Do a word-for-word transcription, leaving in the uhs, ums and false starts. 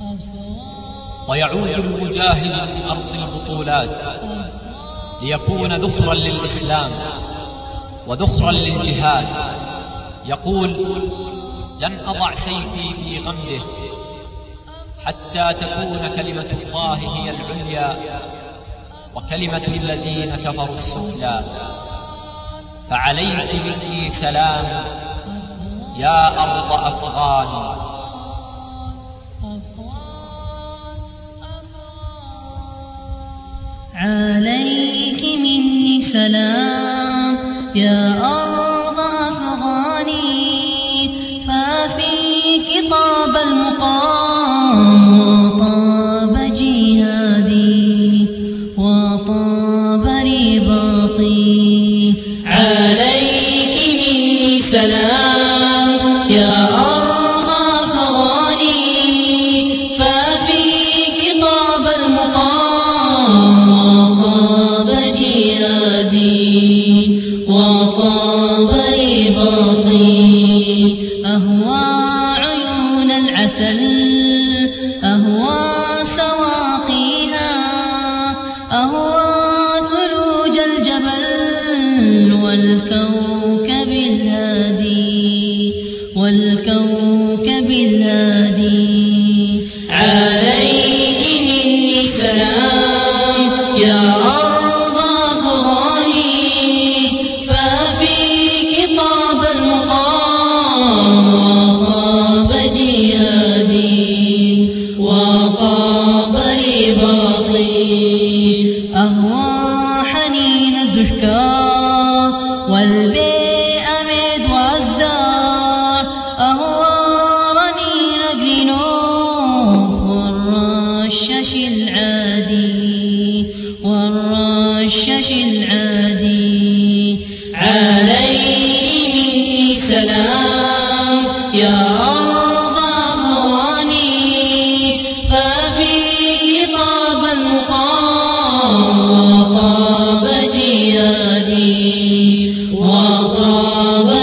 ويعود المجاهد من أرض البطولات ليكون ذخرا للإسلام وذخرا للجهاد، يقول: لن أضع سيفي في غمده حتى تكون كلمة الله هي العليا وكلمة الذين كفروا السفلى. فعليك مني سلام يا أرض أفغان. عليك مني سلام يا أرض أفغاني، ففيك طاب المقام وطاب جهادي وطاب رباطي. عليك مني سلام يا أرض أفغاني، ففيك طاب المقام وطاب جهادي وطاب رباطي. أهوى عيون العسل، أهوى سواقيها، أهوى ثلوج الجبل والكوكب الهادي والكوكب الهادي. عليك مني سلام يا أرض أفغاني، ففيك طاب المقام وطاب جهادي وطاب رباطي. أهوى حنين الدشكا والبيئة ميد وازدار، أهوى رنين قرنوف والرشش العادي والرشش العادي. عليك مني سلام يا أرض أفغاني، ففيك طاب المقام وطاب جهادي وطاب